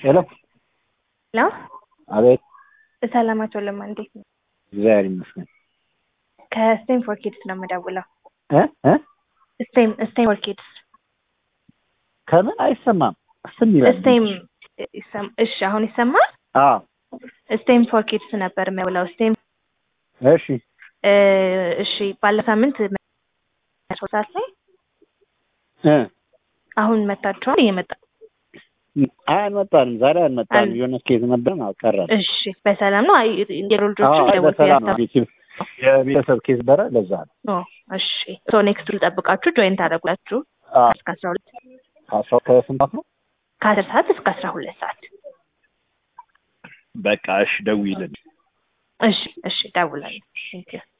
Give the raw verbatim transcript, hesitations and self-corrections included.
ሄሎ ሄሎ አቤት። ሰላማቸው ለማ እንዴት ነው? እግዚአብሔር ይመስገን። ከስቴም ፎር ኪድስ ነው የምደውለው። እ እ ስቴም ስቴም ፎር ኪድስ ከምን አይሰማም? ስም ይላል። ስቴም ይሰማ። እሺ አሁን ይሰማል? አዎ ስቴም ፎር ኪድስ ነበር የሚያውለው ስቴም። እሺ እሺ ባለፈው ሳምንት ሶስት ሰዓት ላይ እ አሁን መጣችኋል? እየመጣ አንመጣንም። ዛሬ አንመጣንም። የሆነ ኬዝ ነበር ነው ቀረን። እሺ በሰላም ነው? አይ የሮልጆቹ በሰላም ነው። የቤተሰብ ኬዝ በረ ለዛ ነው። እሺ ሶ ኔክስት ልጠብቃችሁ ጆይን ታደርጉላችሁ እስከ አስራ ሁለት አስራ ከስንት ነው? ከአስር ሰዓት እስከ አስራ ሁለት ሰዓት። በቃ እሺ ደውይልን። እሺ እሺ ደውላለሁ። ቴንክ ዩ